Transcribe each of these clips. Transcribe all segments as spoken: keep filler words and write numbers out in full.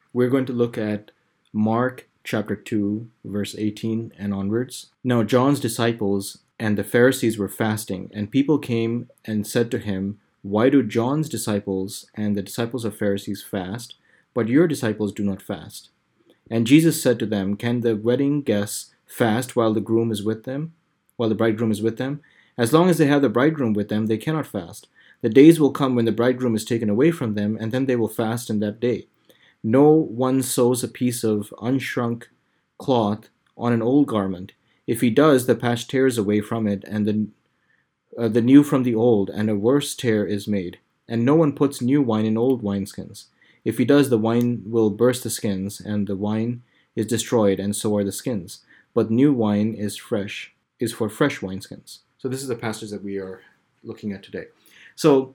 We're going to look at Mark chapter two, verse eighteen and onwards. Now, John's disciples and the Pharisees were fasting, and people came and said to him, "Why do John's disciples and the disciples of Pharisees fast, but your disciples do not fast?" And Jesus said to them, "Can the wedding guests fast while the groom is with them, while the bridegroom is with them? As long as they have the bridegroom with them, they cannot fast. The days will come when the bridegroom is taken away from them, and then they will fast in that day. No one sews a piece of unshrunk cloth on an old garment. If he does, the patch tears away from it, and the, uh, the new from the old, and a worse tear is made. And no one puts new wine in old wineskins. If he does, the wine will burst the skins, and the wine is destroyed, and so are the skins. But new wine is fresh, is for fresh wineskins." So this is the passage that we are looking at today. So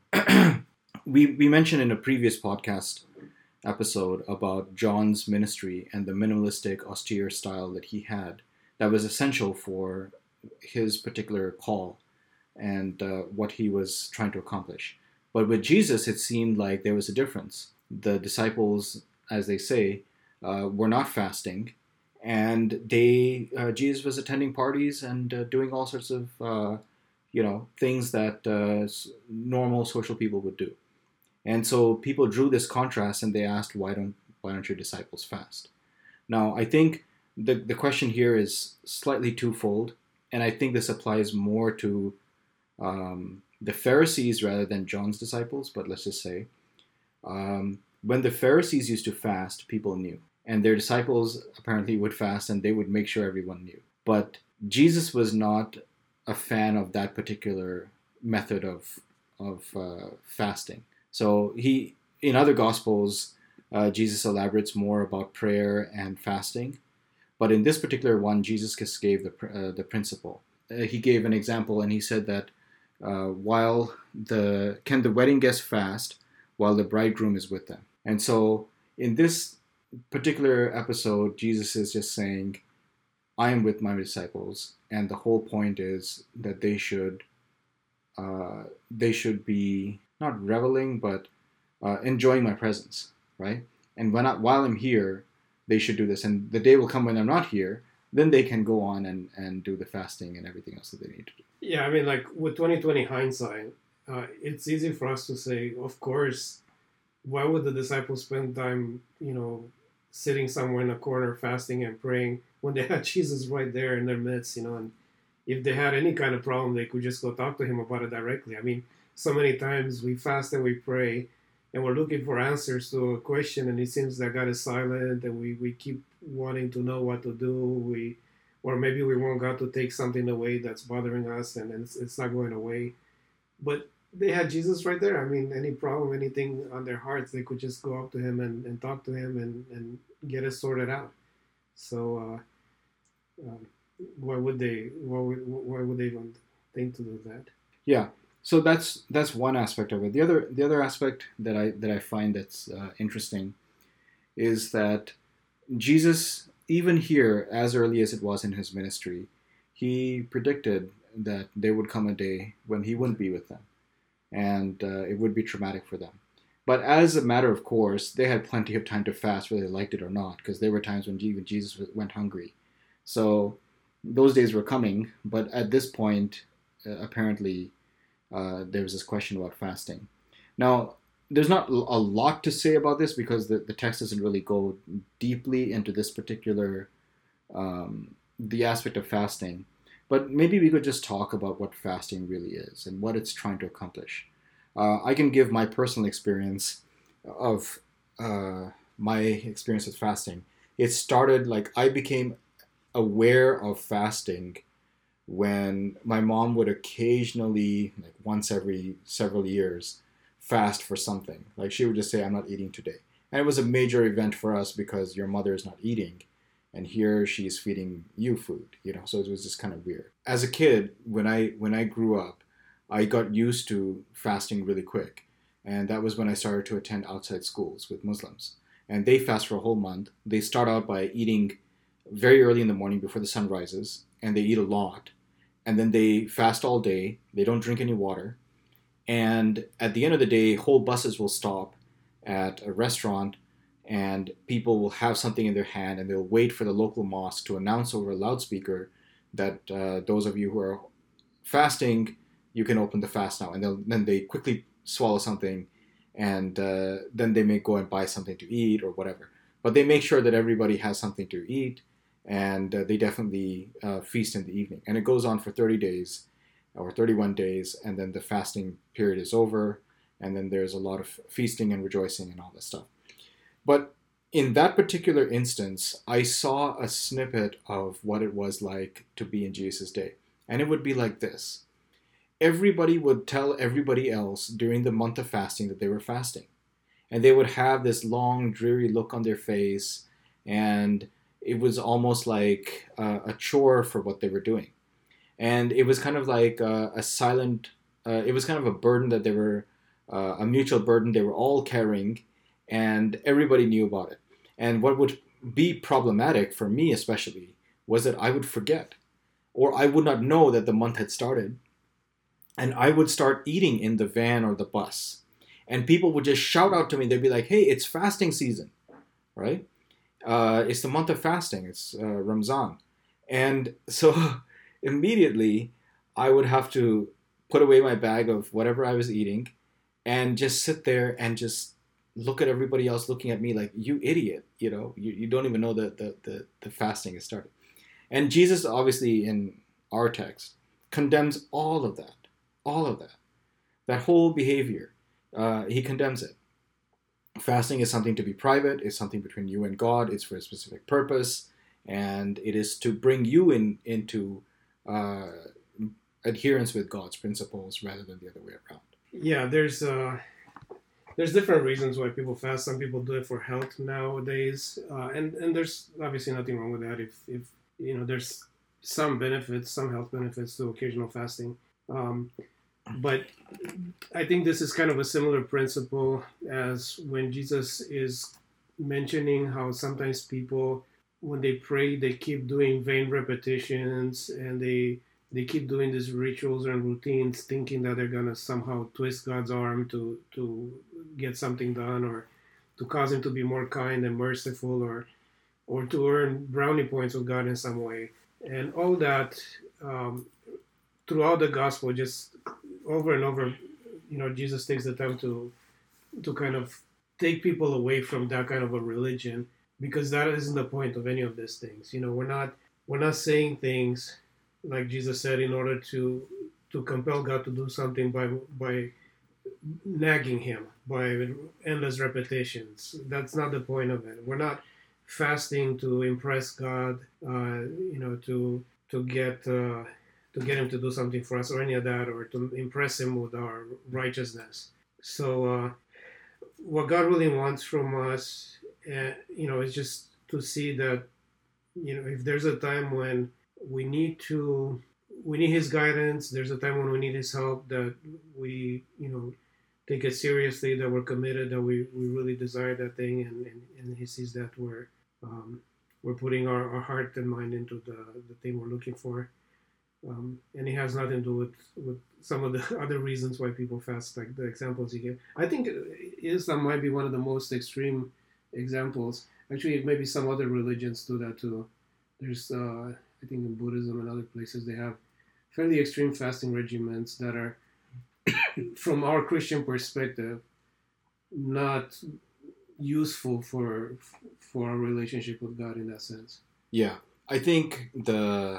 we we mentioned in a previous podcast episode about John's ministry and the minimalistic, austere style that he had that was essential for his particular call and uh, what he was trying to accomplish. But with Jesus, it seemed like there was a difference. The disciples, as they say, uh, were not fasting, and they uh, Jesus was attending parties and uh, doing all sorts of uh, you know things that uh, normal social people would do. And so people drew this contrast, and they asked, why don't why don't your disciples fast? Now, I think the, the question here is slightly twofold, and I think this applies more to um, the Pharisees rather than John's disciples, but let's just say, um, when the Pharisees used to fast, people knew. And their disciples apparently would fast, and they would make sure everyone knew. But Jesus was not a fan of that particular method of, of uh, fasting. So he, in other Gospels, uh, Jesus elaborates more about prayer and fasting. But in this particular one, Jesus just gave the uh, the principle. Uh, he gave an example, and he said that uh, while the can the wedding guests fast while the bridegroom is with them? And so in this particular episode, Jesus is just saying, I am with my disciples, and the whole point is that they should uh, they should be not reveling, but uh, enjoying my presence, right? And when I, while I'm here, they should do this. And the day will come when I'm not here, then they can go on and, and do the fasting and everything else that they need to do. Yeah, I mean, like with twenty twenty hindsight, uh, it's easy for us to say, of course, why would the disciples spend time, you know, sitting somewhere in a corner fasting and praying when they had Jesus right there in their midst, you know, and if they had any kind of problem, they could just go talk to him about it directly. I mean, so many times we fast and we pray and we're looking for answers to a question, and it seems that God is silent, and we, we keep wanting to know what to do. We, or maybe we want God to take something away that's bothering us, and it's, it's not going away. But they had Jesus right there. I mean, any problem, anything on their hearts, they could just go up to him and, and talk to him and, and get it sorted out. So uh, um, why would they? Why would, why would they even think to do that? Yeah. So that's that's one aspect of it. The other the other aspect that I that I find that's uh, interesting is that Jesus, even here, as early as it was in his ministry, he predicted that there would come a day when he wouldn't be with them, and uh, it would be traumatic for them. But as a matter of course, they had plenty of time to fast, whether they liked it or not, because there were times when even Jesus went hungry. So those days were coming, but at this point, uh, apparently, uh, there was this question about fasting. Now, there's not a lot to say about this because the, the text doesn't really go deeply into this particular, um, the aspect of fasting. But maybe we could just talk about what fasting really is and what it's trying to accomplish. Uh, I can give my personal experience of uh, my experience with fasting. It started like I became aware of fasting when my mom would occasionally, like once every several years, fast for something. Like she would just say, I'm not eating today. And it was a major event for us because your mother is not eating. And here she's feeding you food, you know, so it was just kind of weird. As a kid, when I when I grew up, I got used to fasting really quick. And that was when I started to attend outside schools with Muslims. And they fast for a whole month. They start out by eating very early in the morning before the sun rises, and they eat a lot. And then they fast all day. They don't drink any water. And at the end of the day, whole buses will stop at a restaurant, and people will have something in their hand, and they'll wait for the local mosque to announce over a loudspeaker that uh, those of you who are fasting, you can open the fast now. And they'll, then they quickly swallow something, and uh, then they may go and buy something to eat or whatever. But they make sure that everybody has something to eat, and uh, they definitely uh, feast in the evening. And it goes on for thirty days or thirty-one days, and then the fasting period is over, and then there's a lot of feasting and rejoicing and all this stuff. But in that particular instance, I saw a snippet of what it was like to be in Jesus' day. And it would be like this. Everybody would tell everybody else during the month of fasting that they were fasting. And they would have this long, dreary look on their face, and it was almost like uh, a chore for what they were doing. And it was kind of like uh, a silent, uh, it was kind of a burden that they were, uh, a mutual burden they were all carrying, and everybody knew about it. And what would be problematic for me especially was that I would forget, or I would not know that the month had started, and I would start eating in the van or the bus. And people would just shout out to me. They'd be like, hey, it's fasting season, right? Uh, it's the month of fasting. It's uh, Ramzan. And so immediately I would have to put away my bag of whatever I was eating and just sit there and just look at everybody else looking at me like, you idiot, you know, you, you don't even know that the, the, the fasting has started. And Jesus, obviously, in our text, condemns all of that, all of that, that whole behavior. Uh, he condemns it. Fasting is something to be private. It's something between you and God. It's for a specific purpose, and it is to bring you in into uh, adherence with God's principles rather than the other way around. Yeah, there's uh, there's different reasons why people fast. Some people do it for health nowadays, uh, and and there's obviously nothing wrong with that. If if you know, there's some benefits, some health benefits to occasional fasting. Um, But I think this is kind of a similar principle as when Jesus is mentioning how sometimes people, when they pray, they keep doing vain repetitions, and they they keep doing these rituals and routines, thinking that they're gonna somehow twist God's arm to to get something done, or to cause Him to be more kind and merciful, or or to earn brownie points with God in some way, and all that um, throughout the gospel, just over and over, you know, Jesus takes the time to to kind of take people away from that kind of a religion, because that isn't the point of any of these things. You know, we're not we're not saying things like Jesus said in order to to compel God to do something by by nagging Him, by endless repetitions. That's not the point of it. We're not fasting to impress God, uh, you know, to to get. Uh, to get Him to do something for us or any of that, or to impress Him with our righteousness. So uh, what God really wants from us, uh, you know, is just to see that, you know, if there's a time when we need to, we need His guidance, there's a time when we need His help, that we, you know, take it seriously, that we're committed, that we, we really desire that thing, and, and, and He sees that we're, um, we're putting our, our heart and mind into the, the thing we're looking for. Um, and it has nothing to do with, with some of the other reasons why people fast, like the examples you gave. I think Islam might be one of the most extreme examples. Actually, maybe some other religions do that too. There's, uh, I think in Buddhism and other places, they have fairly extreme fasting regimens that are, from our Christian perspective, not useful for for our relationship with God in that sense. Yeah, I think the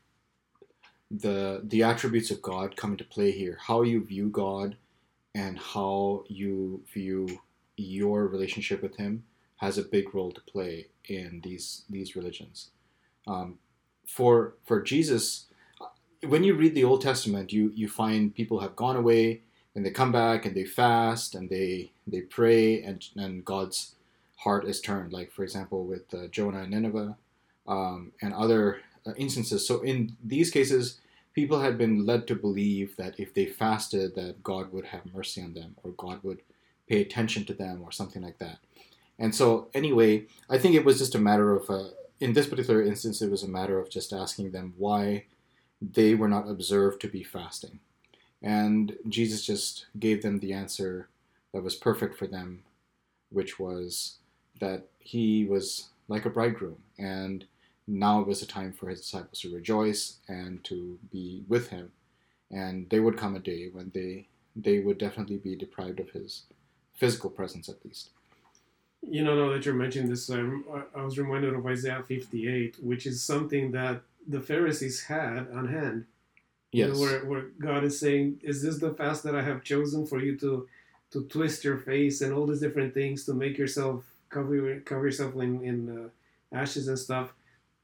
the the attributes of God come into play here. How you view God and how you view your relationship with Him has a big role to play in these these religions. Um, for for Jesus, when you read the Old Testament, you you find people have gone away and they come back and they fast and they they pray, and and God's heart is turned. Like, for example, with uh, Jonah and Nineveh, um, and other uh, instances. So in these cases, people had been led to believe that if they fasted, that God would have mercy on them, or God would pay attention to them, or something like that. And so anyway, I think it was just a matter of, uh, in this particular instance, it was a matter of just asking them why they were not observed to be fasting. And Jesus just gave them the answer that was perfect for them, which was that he was like a bridegroom, and now it was a time for his disciples to rejoice and to be with him. And there would come a day when they they would definitely be deprived of his physical presence, at least. You know, now that you're mentioning this, um, I I was reminded of Isaiah fifty-eight, which is something that the Pharisees had on hand. You know, Yes. where, where God is saying, is this the fast that I have chosen for you to to twist your face and all these different things to make yourself cover cover yourself in, in uh, ashes and stuff?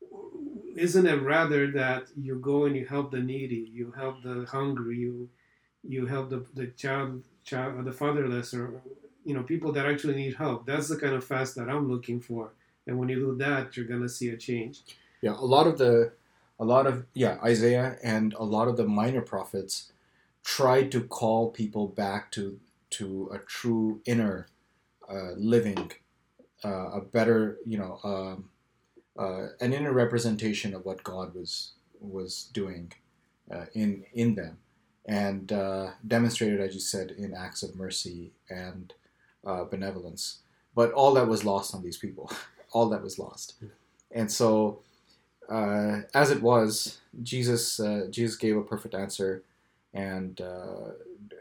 Isn't it rather that you go and you help the needy, you help the hungry, you you help the, the child, child, the fatherless, or you know people that actually need help? That's the kind of fast that I'm looking for. And when you do that, you're gonna see a change. Yeah, a lot of the, a lot of yeah Isaiah and a lot of the minor prophets tried to call people back to to a true inner uh, living, uh, a better you know um, uh, an inner representation of what God was was doing uh, in in them, and uh, demonstrated, as you said, in acts of mercy and uh, benevolence. But all that was lost on these people. All that was lost, and so. Uh, as it was, Jesus uh, Jesus gave a perfect answer, and uh,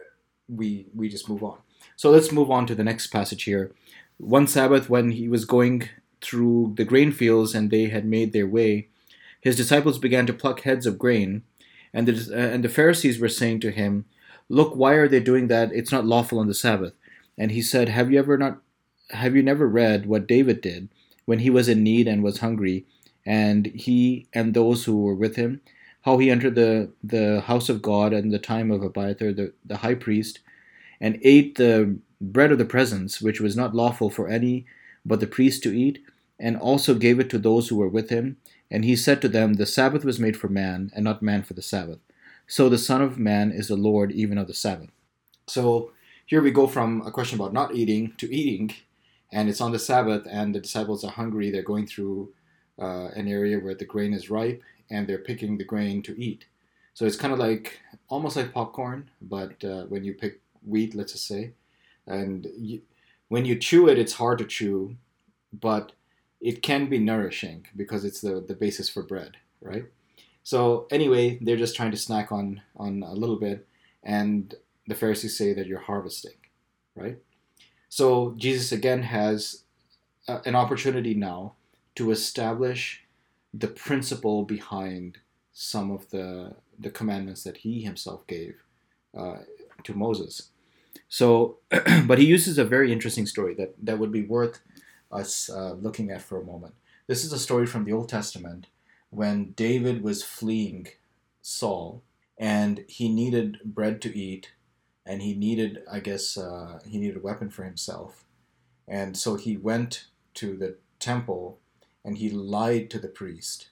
we we just move on. So let's move on to the next passage here. One Sabbath, when he was going through the grain fields and they had made their way, his disciples began to pluck heads of grain, and the uh, and the Pharisees were saying to him, "Look, why are they doing that? It's not lawful on the Sabbath." And he said, "Have you ever not have you never read what David did when he was in need and was hungry?" And he and those who were with him, how he entered the, the house of God in the time of Abiathar the, the high priest, and ate the bread of the presence, which was not lawful for any but the priest to eat, and also gave it to those who were with him. And he said to them, the Sabbath was made for man, and not man for the Sabbath. So the Son of Man is the Lord even of the Sabbath. So here we go from a question about not eating to eating, and it's on the Sabbath, and the disciples are hungry. They're going through Uh, an area where the grain is ripe, and they're picking the grain to eat. So it's kind of like almost like popcorn, but uh, when you pick wheat, let's just say, and you, when you chew it, it's hard to chew, but it can be nourishing because it's the, the basis for bread, right? So anyway, they're just trying to snack on on a little bit, and the Pharisees say that you're harvesting, right? So Jesus again has uh, an opportunity now to establish the principle behind some of the the commandments that he himself gave uh, to Moses. So, but he uses a very interesting story that, that would be worth us uh, looking at for a moment. This is a story from the Old Testament when David was fleeing Saul, and he needed bread to eat, and he needed, I guess, uh, he needed a weapon for himself. And so he went to the temple and he lied to the priest,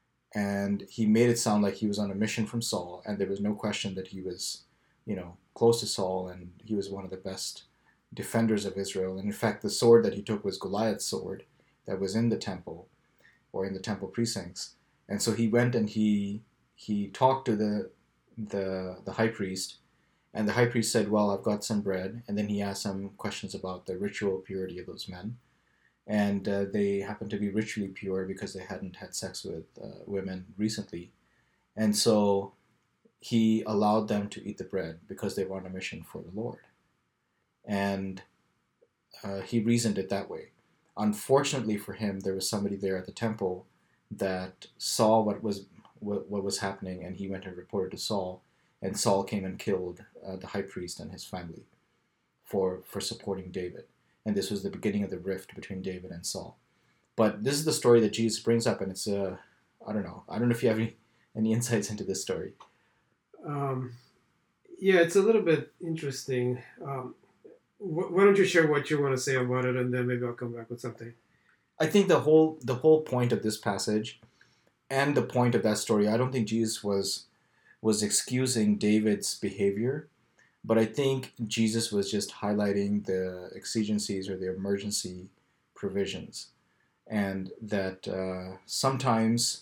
and he made it sound like he was on a mission from Saul, and there was no question that he was, you know, close to Saul, and he was one of the best defenders of Israel. And in fact, the sword that he took was Goliath's sword that was in the temple, or in the temple precincts. And so he went and he he talked to the the the high priest, and the high priest said, "Well, I've got some bread," and then he asked some questions about the ritual purity of those men. And uh, they happened to be ritually pure because they hadn't had sex with uh, women recently. And so he allowed them to eat the bread because they were on a mission for the Lord. And uh, he reasoned it that way. Unfortunately for him, there was somebody there at the temple that saw what was what, what was happening, and he went and reported to Saul. And Saul came and killed uh, the high priest and his family for, for supporting David. And this was the beginning of the rift between David and Saul. But this is the story that Jesus brings up, and it's a, uh, I don't know. I don't know if you have any, any insights into this story. Um, yeah, it's a little bit interesting. Um, wh- why don't you share what you want to say about it, and then maybe I'll come back with something. I think the whole the whole point of this passage, and the point of that story, I don't think Jesus was was excusing David's behavior. But I think Jesus was just highlighting the exigencies or the emergency provisions, and that uh, sometimes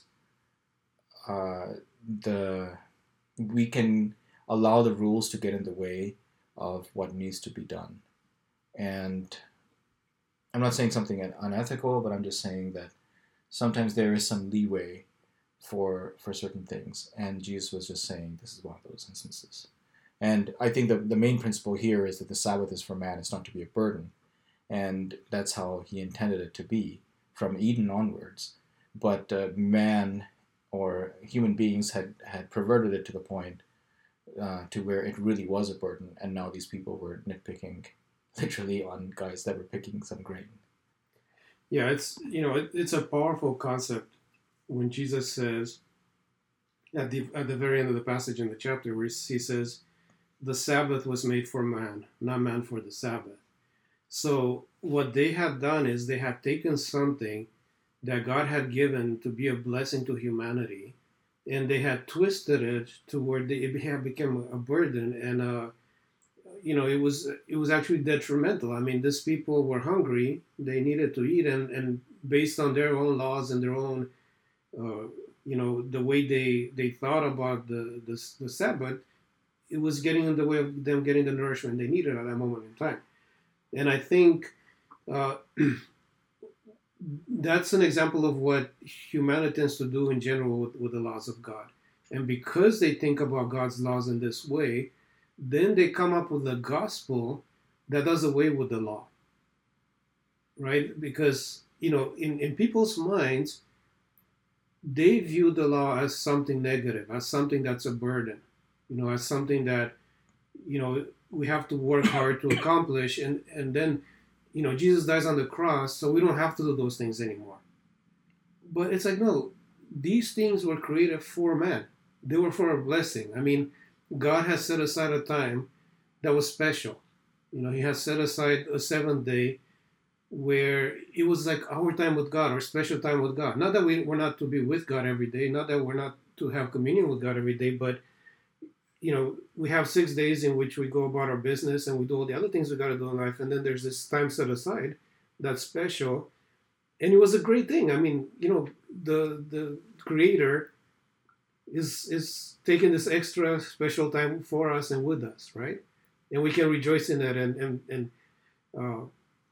uh, the we can allow the rules to get in the way of what needs to be done. And I'm not saying something unethical, but I'm just saying that sometimes there is some leeway for for certain things, and Jesus was just saying this is one of those instances. And I think the the main principle here is that the Sabbath is for man; it's not to be a burden, and that's how he intended it to be from Eden onwards. But uh, man or human beings had had perverted it to the point uh, to where it really was a burden, and now these people were nitpicking literally on guys that were picking some grain. Yeah, it's you know it, it's a powerful concept when Jesus says at the at the very end of the passage in the chapter where he says, "The Sabbath was made for man, not man for the Sabbath." So what they had done is they had taken something that God had given to be a blessing to humanity, and they had twisted it to where they, it had become a burden, and uh, you know it was it was actually detrimental. I mean, these people were hungry; they needed to eat, and, and based on their own laws and their own, uh, you know, the way they, they thought about the, the the Sabbath, it was getting in the way of them getting the nourishment they needed at that moment in time. And I think uh, that's an example of what humanity tends to do in general with, with the laws of God. And because they think about God's laws in this way, then they come up with a gospel that does away with the law. Right? Because, you know, in, in people's minds, they view the law as something negative, as something that's a burden, you know, as something that, you know, we have to work hard to accomplish. And, and then, you know, Jesus dies on the cross, so we don't have to do those things anymore. But it's like, no, these things were created for man. They were for a blessing. I mean, God has set aside a time that was special. You know, he has set aside a seventh day where it was like our time with God, our special time with God. Not that we, we're not to be with God every day, not that we're not to have communion with God every day, but, you know, we have six days in which we go about our business and we do all the other things we got to do in life. And then there's this time set aside that's special. And it was a great thing. I mean, you know, the the Creator is is taking this extra special time for us and with us, right? And we can rejoice in that and and, and uh,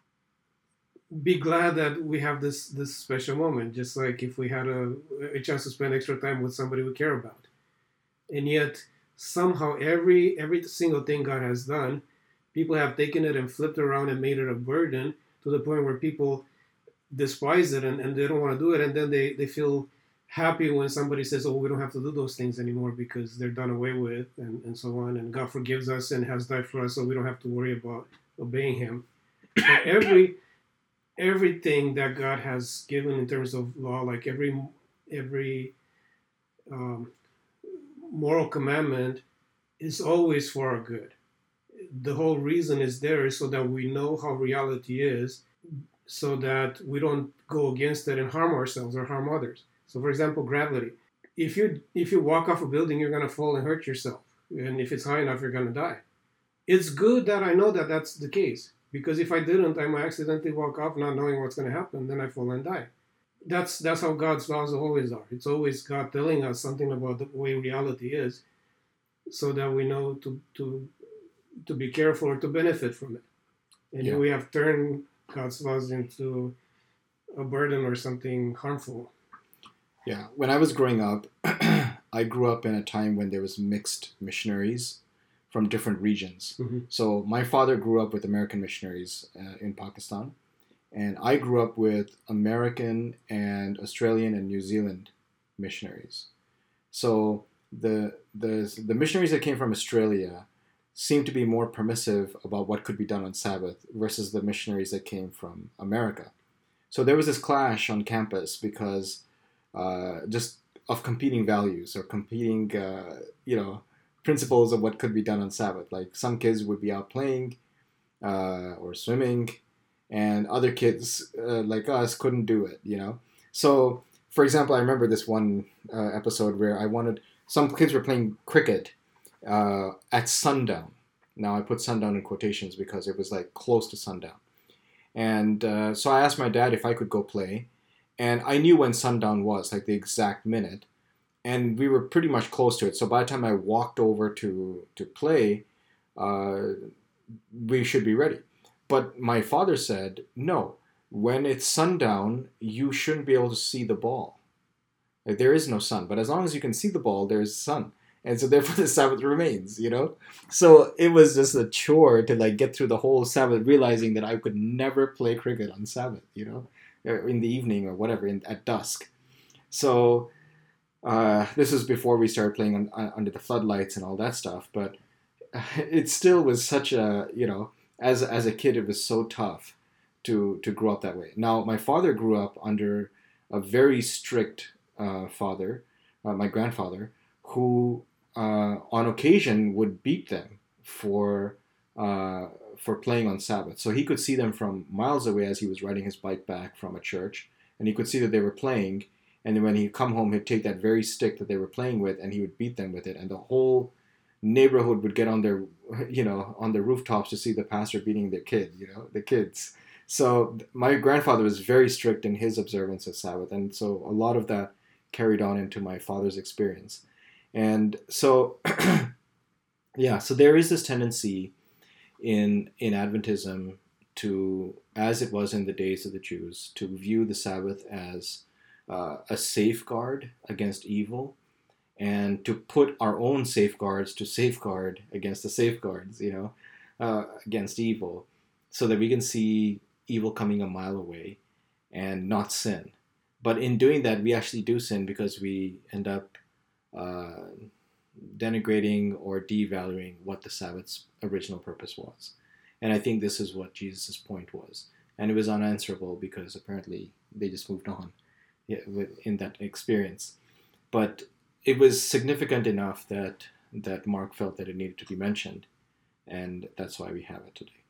be glad that we have this this special moment, just like if we had a, a chance to spend extra time with somebody we care about. And yet, somehow, every every single thing God has done, people have taken it and flipped around and made it a burden to the point where people despise it and, and they don't want to do it. And then they, they feel happy when somebody says, oh, we don't have to do those things anymore because they're done away with and, and so on. And God forgives us and has died for us, so we don't have to worry about obeying him. But every everything that God has given in terms of law, like every every um, moral commandment, is always for our good. The whole reason is there is so that we know how reality is, so that we don't go against it and harm ourselves or harm others. So, for example, gravity. If you if you walk off a building, you're going to fall and hurt yourself. And if it's high enough, you're going to die. It's good that I know that that's the case. Because if I didn't, I might accidentally walk off not knowing what's going to happen. Then I fall and die. That's that's how God's laws always are. It's always God telling us something about the way reality is, so that we know to to to be careful or to benefit from it. And yeah. we have turned God's laws into a burden or something harmful. Yeah, when I was growing up, I grew up in a time when there was mixed missionaries from different regions. Mm-hmm. So my father grew up with American missionaries uh, in Pakistan, and I grew up with American and Australian and New Zealand missionaries. So the the the missionaries that came from Australia seemed to be more permissive about what could be done on Sabbath versus the missionaries that came from America. So there was this clash on campus because uh, just of competing values or competing, uh, you know, principles of what could be done on Sabbath. Like some kids would be out playing uh, or swimming, and other kids uh, like us couldn't do it, you know. So, for example, I remember this one uh, episode where I wanted, some kids were playing cricket uh, at sundown. Now I put sundown in quotations because it was like close to sundown. And uh, so I asked my dad if I could go play, and I knew when sundown was, like the exact minute. And we were pretty much close to it. So by the time I walked over to, to play, uh, we should be ready. But my father said, no, when it's sundown, you shouldn't be able to see the ball. Like, there is no sun, but as long as you can see the ball, there's sun. And so therefore the Sabbath remains, you know? So it was just a chore to like get through the whole Sabbath, realizing that I could never play cricket on Sabbath, you know, or in the evening or whatever, in, at dusk. So uh, this was before we started playing on, on, under the floodlights and all that stuff. But it still was such a, you know, as as a kid, it was so tough to, to grow up that way. Now, my father grew up under a very strict uh, father, uh, my grandfather, who Uh, on occasion would beat them for uh, for playing on Sabbath. So he could see them from miles away as he was riding his bike back from a church, and he could see that they were playing. And then when he'd come home, he'd take that very stick that they were playing with, and he would beat them with it. And the whole neighborhood would get on their, you know, on the rooftops to see the pastor beating their kid, you know, the kids. So my grandfather was very strict in his observance of Sabbath, and so a lot of that carried on into my father's experience. And so, yeah, so there is this tendency in in Adventism to, as it was in the days of the Jews, to view the Sabbath as uh, a safeguard against evil, and to put our own safeguards to safeguard against the safeguards, you know, uh, against evil, so that we can see evil coming a mile away and not sin. But in doing that, we actually do sin because we end up Uh, denigrating or devaluing what the Sabbath's original purpose was. And I think this is what Jesus' point was. And it was unanswerable because apparently they just moved on in that experience. But it was significant enough that, that Mark felt that it needed to be mentioned. And that's why we have it today.